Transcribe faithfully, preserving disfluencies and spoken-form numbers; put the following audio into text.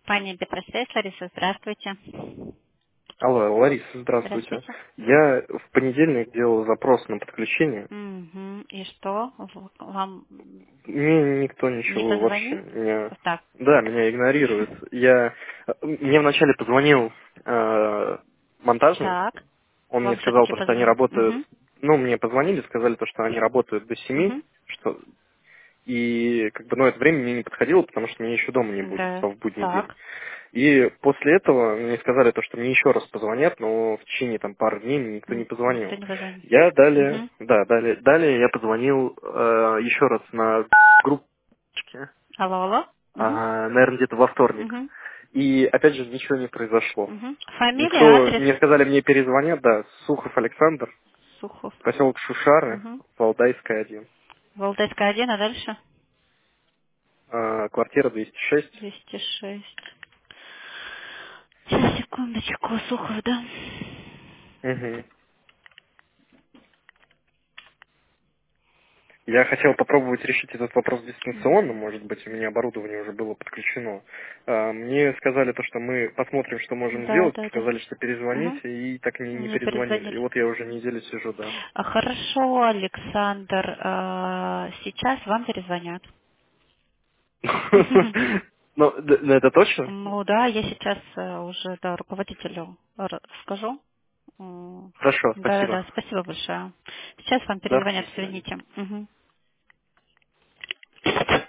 Компания Петросвязь, Лариса, здравствуйте. Алло, Лариса, здравствуйте. Здравствуйте. Я в понедельник делал запрос на подключение. Мгм. И что? В- Вам Мне никто не ничего вообще. позвонил? Меня... Так, Да, меня игнорируют. Я... Мне вначале позвонил э, монтажник. так. Он мне Вам сказал, все-таки то, что они позвонил. работают... Угу. Ну, мне позвонили, сказали, то, что они работают до семи, Угу. что... И как бы, ну, это время мне не подходило, потому что мне еще дома не будет Да. в будний день. Так. И после этого мне сказали то, что мне еще раз позвонят, но в течение там пары дней мне никто не М, Никто позвонил. не позвонил. Я далее, Угу. да, далее, далее я позвонил э, еще раз на группу, Алло, алло. Угу. а, наверное, где-то во вторник. Угу. И опять же ничего не произошло. Угу. Фамилия, Никто, адрес? мне сказали, мне перезвонят, да, Сухов Александр, Сухов. поселок Шушары, Угу. Валдайская один, Валдайская один, а дальше? а, квартира двести шесть. двести шесть. Сейчас, секундочку, Сухов, да? Мгм. Я хотел попробовать решить этот вопрос дистанционно, может быть, у меня оборудование уже было подключено. А, Мне сказали то, что мы посмотрим, что можем Да, сделать, да, да. сказали, что Угу. перезвоните, и так мне не Не перезвонили. И перезвонили. вот я уже неделю сижу, да. А, Хорошо, Александр. а, Сейчас вам перезвонят. Ну, д- ну, это точно? Ну да, я сейчас э, уже да, руководителю р- скажу. М, Хорошо, Да, да, спасибо. да, спасибо большое. Сейчас вам Да, до перезвонят, свидания. извините. Мгм.